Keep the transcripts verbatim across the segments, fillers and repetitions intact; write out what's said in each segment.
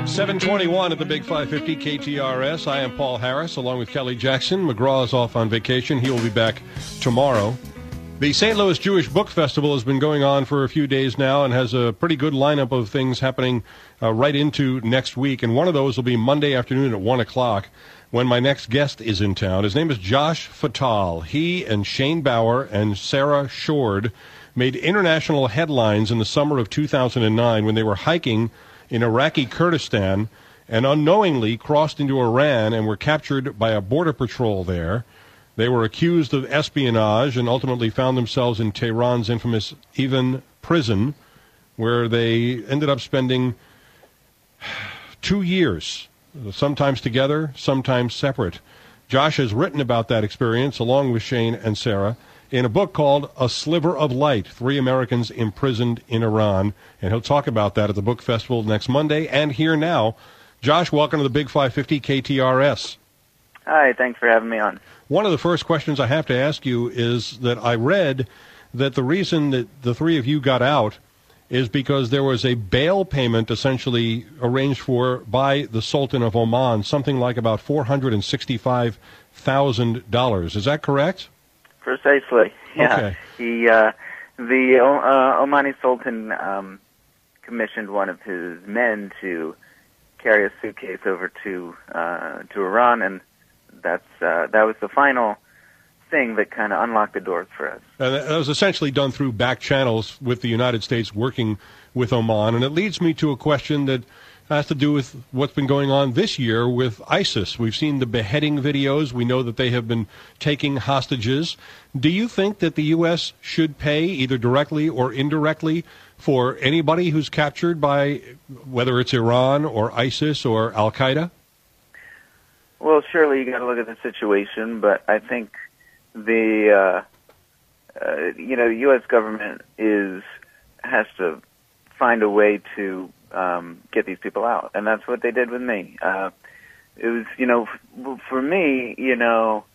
seven twenty-one at the Big five fifty K T R S. I am Paul Harris, along with Kelly Jackson. McGraw is off on vacation. He will be back tomorrow. The Saint Louis Jewish Book Festival has been going on for a few days now and has a pretty good lineup of things happening uh, right into next week. And one of those will be Monday afternoon at one o'clock when my next guest is in town. His name is Josh Fatal. He and Shane Bauer and Sarah Shord made international headlines in the summer of two thousand nine when they were hiking in Iraqi Kurdistan and unknowingly crossed into Iran and were captured by a border patrol there. They were accused of espionage and ultimately found themselves in Tehran's infamous Evin prison, where they ended up spending two years, sometimes together, sometimes separate. Josh has written about that experience, along with Shane and Sarah, in a book called A Sliver of Light, Three Americans Imprisoned in Iran. And he'll talk about that at the book festival next Monday and here now. Josh, welcome to the Big five fifty K T R S. Hi, thanks for having me on. One of the first questions I have to ask you is that I read that the reason that the three of you got out is because there was a bail payment essentially arranged for by the Sultan of Oman, something like about four hundred sixty-five thousand dollars. Is that correct? Precisely. Yeah. Okay. He, uh, the uh, Omani Sultan um, commissioned one of his men to carry a suitcase over to uh, to Iran, and that's uh, that was the final thing that kind of unlocked the doors for us. And that was essentially done through back channels with the United States working with Oman. And it leads me to a question that has to do with what's been going on this year with ISIS. We've seen the beheading videos. We know that they have been taking hostages. Do you think that the U S should pay, either directly or indirectly, for anybody who's captured by, whether it's Iran or ISIS or Al-Qaeda? Well, surely you got to look at the situation, but I think the uh, uh, you know the U S government is has to find a way to um, get these people out, and that's what they did with me. Uh, it was you know f- for me, you know,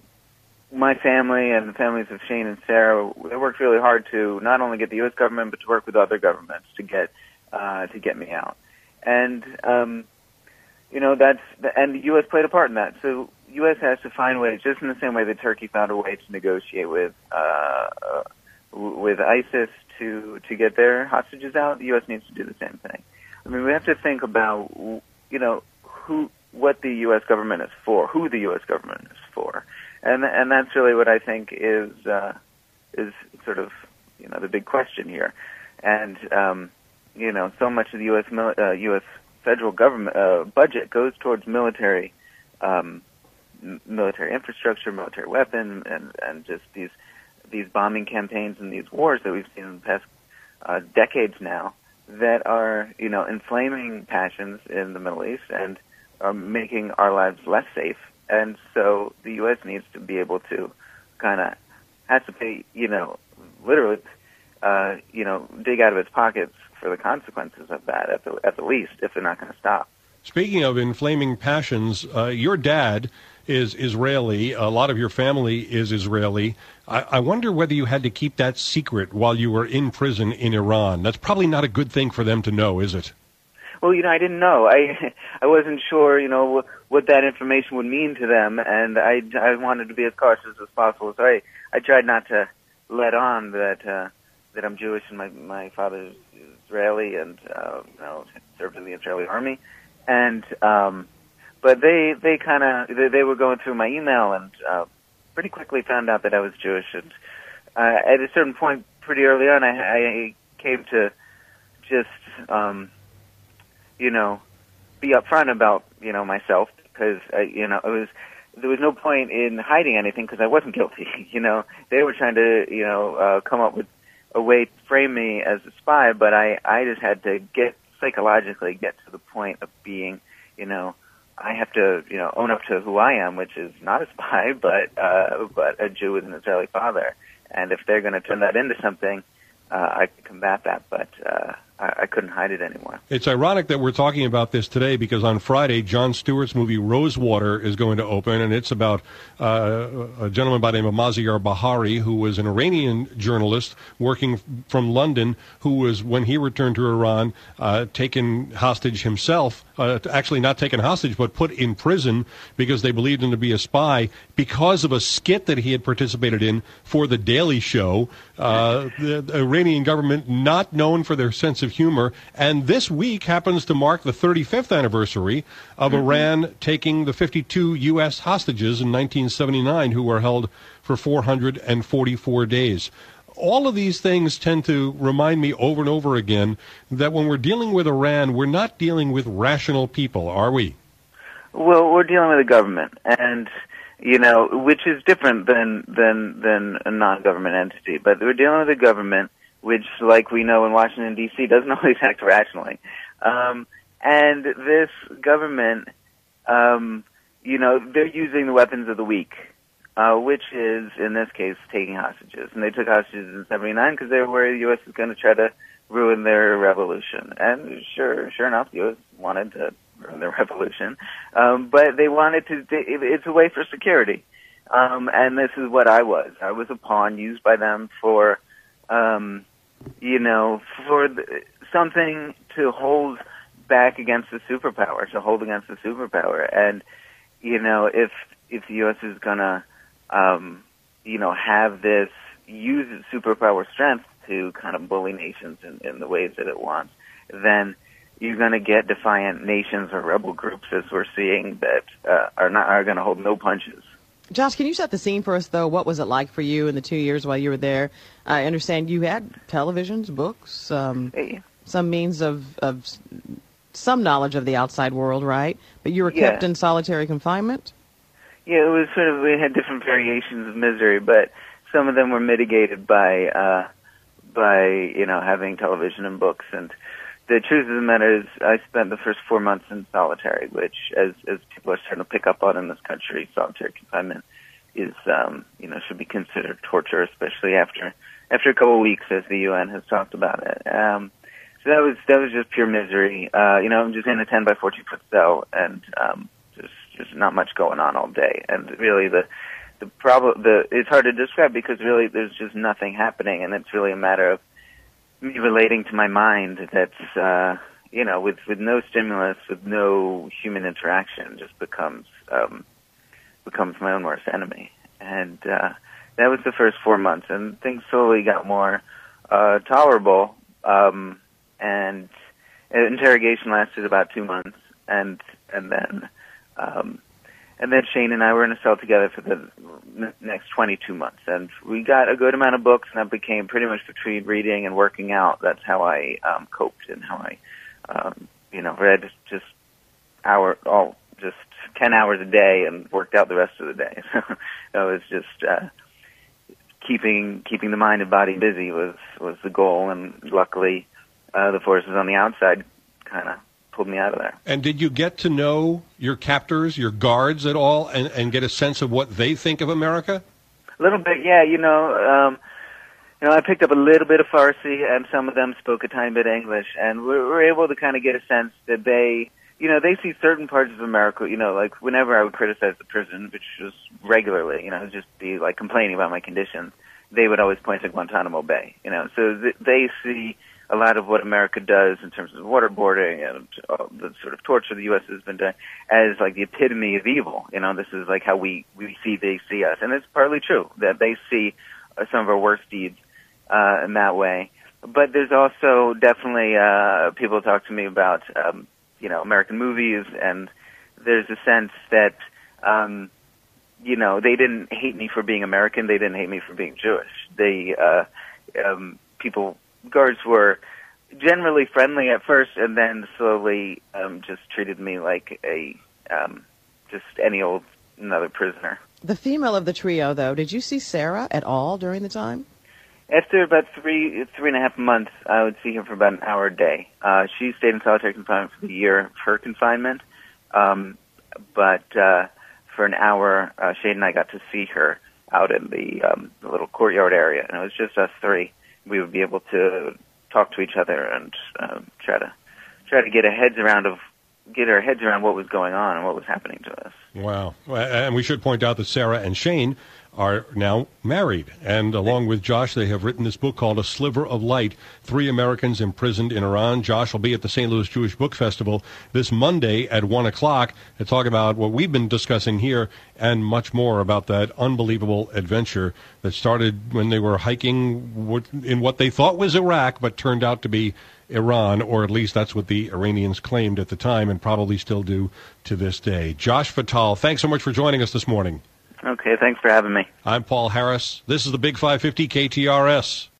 my family and the families of Shane and Sarah, they worked really hard to not only get the U S government but to work with other governments to get uh, to get me out, and um, you know that's and the U S played a part in that. So U S has to find ways, just in the same way that Turkey found a way to negotiate with uh, uh, with ISIS to to get their hostages out. The U S needs to do the same thing. I mean, we have to think about you know who what the U S government is for, who the U S government is for, and and that's really what I think is uh, is sort of you know the big question here. And um, you know, so much of the U S mil- uh, U S federal government uh, budget goes towards military. Um, military infrastructure, military weapons, and, and just these these bombing campaigns and these wars that we've seen in the past uh, decades now that are, you know, inflaming passions in the Middle East and are making our lives less safe. And so the U S needs to be able to kind of has to pay, you know, literally, uh, you know, dig out of its pockets for the consequences of that at the, at the least, if they're not going to stop. Speaking of inflaming passions, uh, your dad is Israeli. A lot of your family is Israeli. I, I wonder whether you had to keep that secret while you were in prison in Iran. That's probably not a good thing for them to know, is it? Well, you know, I didn't know. I I wasn't sure, you know, what that information would mean to them, and I, I wanted to be as cautious as possible. So I, I tried not to let on that uh, that I'm Jewish and my my father's Israeli and uh, you know, served in the Israeli army, and. Um, But they, they kind of, they, they were going through my email and uh, pretty quickly found out that I was Jewish. And uh, at a certain point, pretty early on, I, I came to just, um, you know, be upfront about, you know, myself because, uh, you know, it was, there was no point in hiding anything because I wasn't guilty. You know, they were trying to, you know, uh, come up with a way to frame me as a spy, but I, I just had to get, psychologically get to the point of being, you know, I have to, you know, own up to who I am, which is not a spy, but uh, but a Jew with an Israeli father. And if they're going to turn that into something, uh, I can combat that, but uh, I, I couldn't hide it anymore. It's ironic that we're talking about this today because on Friday, Jon Stewart's movie Rosewater is going to open, and it's about uh, a gentleman by the name of Maziar Bahari, who was an Iranian journalist working from London, who was, when he returned to Iran, uh, taken hostage himself uh, actually not taken hostage, but put in prison because they believed him to be a spy because of a skit that he had participated in for The Daily Show. Uh, the, the Iranian government not known for their sense of humor. And this week happens to mark the thirty-fifth anniversary of mm-hmm. Iran taking the fifty-two U S hostages in nineteen seventy-nine who were held for four hundred forty-four days. All of these things tend to remind me over and over again that when we're dealing with Iran, we're not dealing with rational people, are we? Well, we're dealing with a government, and you know, which is different than than than a non-government entity. But we're dealing with a government which, like we know in Washington D C, doesn't always act rationally. Um, and this government, um, you know, they're using the weapons of the weak. Uh, which is, in this case, taking hostages. And they took hostages in seventy-nine because they were worried the U S was going to try to ruin their revolution. And sure, sure enough, the U S wanted to ruin their revolution. Um, but they wanted to, it's a way for security. Um, and this is what I was. I was a pawn used by them for, um, you know, for the, something to hold back against the superpower, to hold against the superpower. And, you know, if, if the U S is going to, Um, you know, have this, use its superpower strength to kind of bully nations in, in the ways that it wants, then you're going to get defiant nations or rebel groups, as we're seeing, that uh, are not are going to hold no punches. Josh, can you set the scene for us, though? What was it like for you in the two years while you were there? I understand you had televisions, books, um, hey. some means of, of some knowledge of the outside world, right? But you were kept yeah. in solitary confinement? Yeah, it was sort of, we had different variations of misery, but some of them were mitigated by, uh, by, you know, having television and books. And the truth of the matter is I spent the first four months in solitary, which, as, as people are starting to pick up on in this country, solitary confinement is, um, you know, should be considered torture, especially after, after a couple of weeks, as the U N has talked about it. Um, so that was, that was just pure misery. Uh, you know, I'm just in a ten by fourteen foot cell, and, um, there's not much going on all day, and really the the problem the it's hard to describe because really there's just nothing happening, and it's really a matter of me relating to my mind that's uh you know with with no stimulus, with no human interaction, just becomes um becomes my own worst enemy. And uh that was the first four months, and things slowly got more uh tolerable, um and interrogation lasted about two months, and and then Um, and then Shane and I were in a cell together for the n- next twenty-two months, and we got a good amount of books, and I became pretty much between reading and working out. That's how I um, coped, and how I, um, you know, read just hour, all just ten hours a day, and worked out the rest of the day. So that was just uh, keeping keeping the mind and body busy was was the goal, and luckily uh, the forces on the outside kind of pulled me out of there. And did you get to know your captors, your guards at all, and, and get a sense of what they think of America? A little bit, yeah. You know, um, you know, I picked up a little bit of Farsi, and some of them spoke a tiny bit of English, and we were able to kind of get a sense that they, you know, they see certain parts of America, you know, like whenever I would criticize the prison, which was regularly, you know, just be like complaining about my conditions, they would always point to Guantanamo Bay, you know. So th- they see a lot of what America does in terms of waterboarding and uh, the sort of torture the U S has been doing as like the epitome of evil. You know, this is like how we, we see, they see us. And it's partly true that they see uh, some of our worst deeds uh, in that way. But there's also definitely uh, people talk to me about, um, you know, American movies, and there's a sense that, um, you know, they didn't hate me for being American. They didn't hate me for being Jewish. They, uh, um, people, guards were generally friendly at first, and then slowly um, just treated me like a um, just any old another prisoner. The female of the trio, though, did you see Sarah at all during the time? After about three three and a half months, I would see her for about an hour a day. Uh, she stayed in solitary confinement for the year of her confinement, um, but uh, for an hour, uh, Shane and I got to see her out in the, um, the little courtyard area, and it was just us three. We would be able to talk to each other and uh, try to try to get a heads around of get our heads around what was going on and what was happening to us. Wow. And we should point out that Sarah and Shane are now married. And along with Josh, they have written this book called A Sliver of Light, Three Americans Imprisoned in Iran. Josh will be at the Saint Louis Jewish Book Festival this Monday at one o'clock to talk about what we've been discussing here and much more about that unbelievable adventure that started when they were hiking in what they thought was Iraq, but turned out to be Iran, or at least that's what the Iranians claimed at the time and probably still do to this day. Josh Fattal, thanks so much for joining us this morning. Okay, thanks for having me. I'm Paul Harris. This is the Big five fifty K T R S.